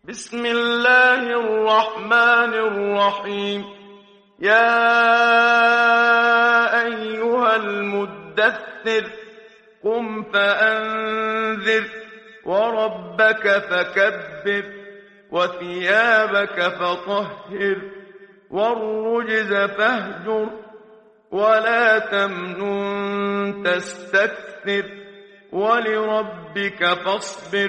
بسم الله الرحمن الرحيم. يا أيها المدثر قم فأنذر وربك فكبر وثيابك فطهر والرجز فاهجر ولا تمنن تستكثر ولربك فاصبر.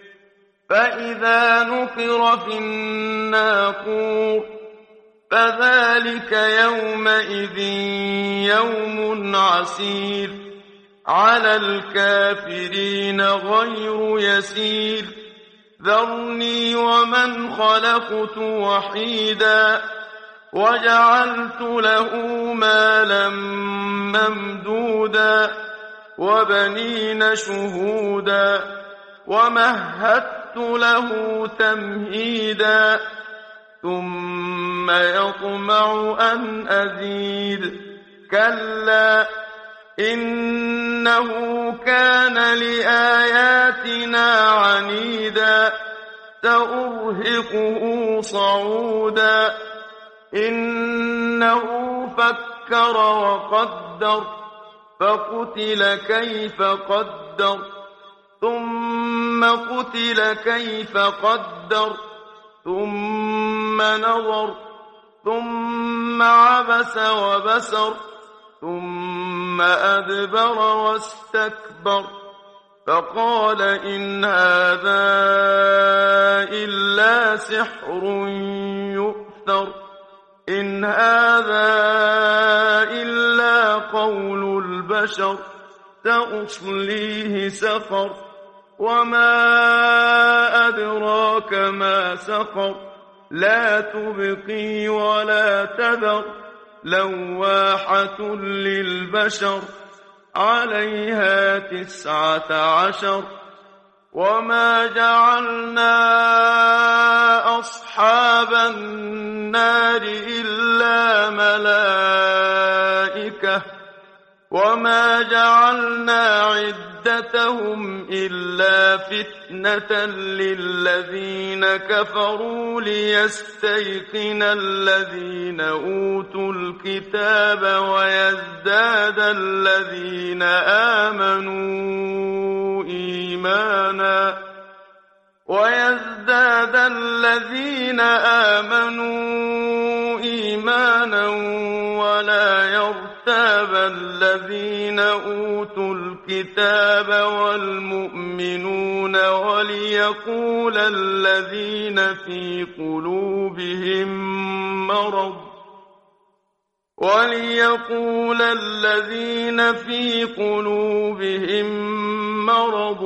فإذا نقر في الناقور فذلك يومئذ يوم عسير على الكافرين غير يسير. ذرني ومن خلقت وحيدا وجعلت له مالا ممدودا وبنين شهودا ومهدت له تمهيدا ثم يطمع أن أزيد. كلا إنه كان لآياتنا عنيدا سأرهقه صعودا. إنه فكر وقدر فقتل كيف قدر ثم قتل كيف قدر ثم نظر ثم عبس وبسر ثم أدبر واستكبر فقال إن هذا إلا سحر يؤثر إن هذا إلا قول البشر سأصليه سقر وما أدراك ما سقر لا تبقي ولا تذر لواحة للبشر عليها 19. وما جعلنا أصحاب النار إلا ملائكة وما جعلنا عدتهم إلا فتنة للذين كفروا ليستيقن الذين أوتوا الكتاب ويزداد الذين آمنوا إيمانا ولا يرتاب الذين أوتوا الكتاب والمؤمنون وليقول الذين في قلوبهم مرض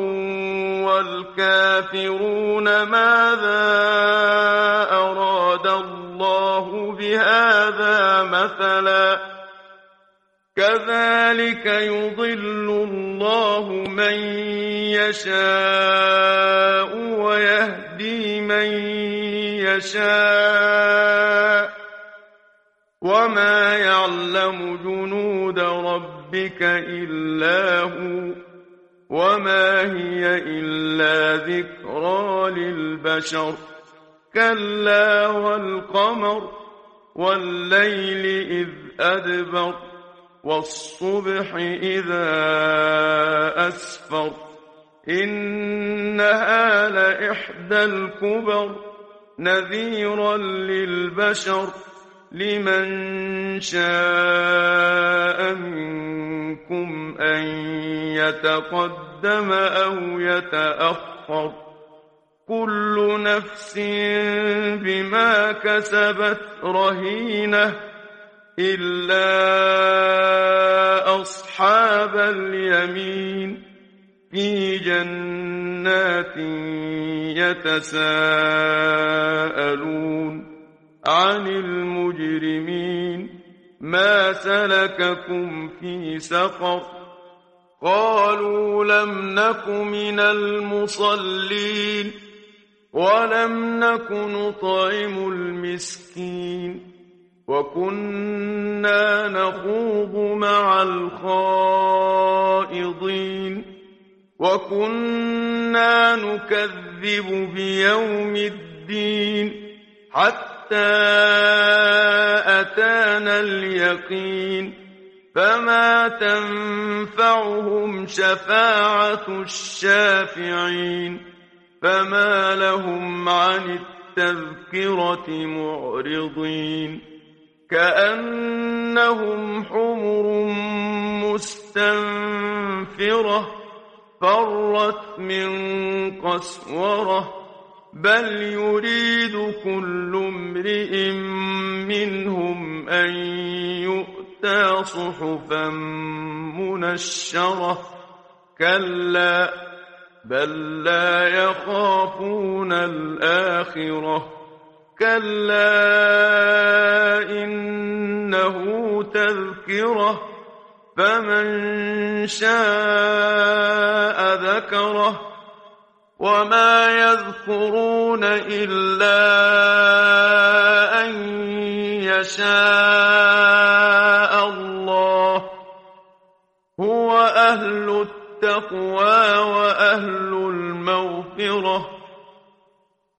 والكافرون ماذا أراد الله بهذا مثلا كذلك يضل الله من يشاء ويهدي من يشاء وما يعلم جنود ربك إلا هو وما هي إلا ذكرى للبشر. كلا والقمر والليل إذ أدبر والصبح إذا أسفر إنها لإحدى الكبر نذيرا للبشر لمن شاء منكم أن يتقدم أو يتأخر كل نفس بما كسبت رهينة إلا أصحاب اليمين في جنات يتساءلون عن المجرمين ما سلككم في سقر قالوا لم نك من المصلين ولم نك نطعم المسكين وكنا نخوض مع الخائضين وكنا نكذب بيوم الدين الدين حتى أتانا اليقين فما تنفعهم شفاعة الشافعين فما لهم عن التذكرة معرضين كأنهم حمر مستنفرة فرت من قسورة بل يريد كل امرئ منهم أن يؤتى صحفا منشرة كلا بل لا يخافون الآخرة كلا إنه تذكرة فمن شاء ذكره وما يذكرون إلا أن يشاء الله هو أهل التقوى وأهل المغفرة